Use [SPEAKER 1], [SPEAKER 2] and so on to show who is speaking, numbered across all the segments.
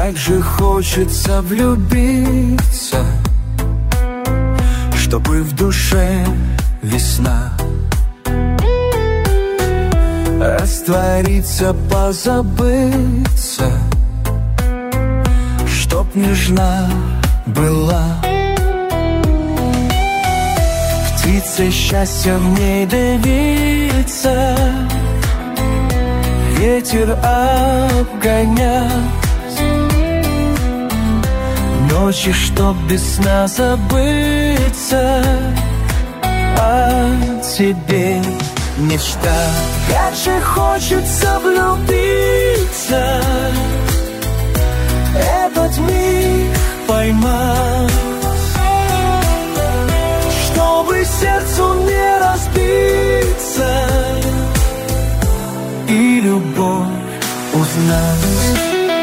[SPEAKER 1] Как же хочется влюбиться, чтобы в душе весна, раствориться, позабыться, чтоб нежна была. Птица счастья в ней давится, ветер обгонять. Ночи, чтоб без сна забыться, о тебе мечта. Как же хочется влюбиться, этот миг поймать, чтобы сердцу не разбиться и любовь узнать.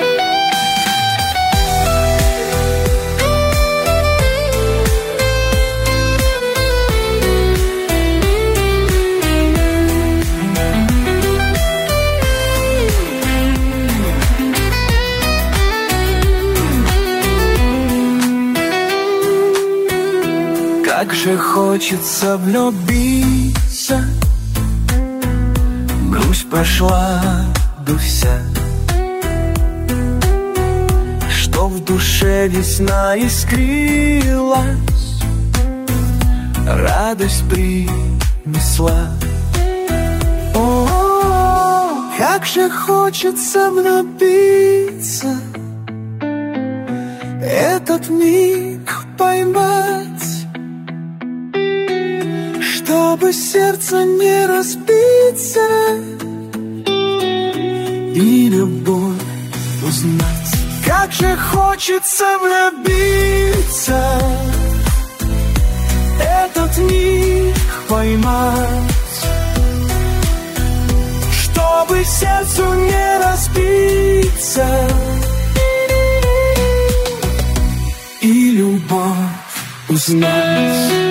[SPEAKER 1] Как же хочется влюбиться, грусть пошла до вся, что в душе весна искрилась, радость принесла. О, как же хочется влюбиться, этот миг поймать, чтобы сердце не разбиться и любовь узнать. Как же хочется влюбиться, этот миг поймать, чтобы сердцу не разбиться и любовь узнать.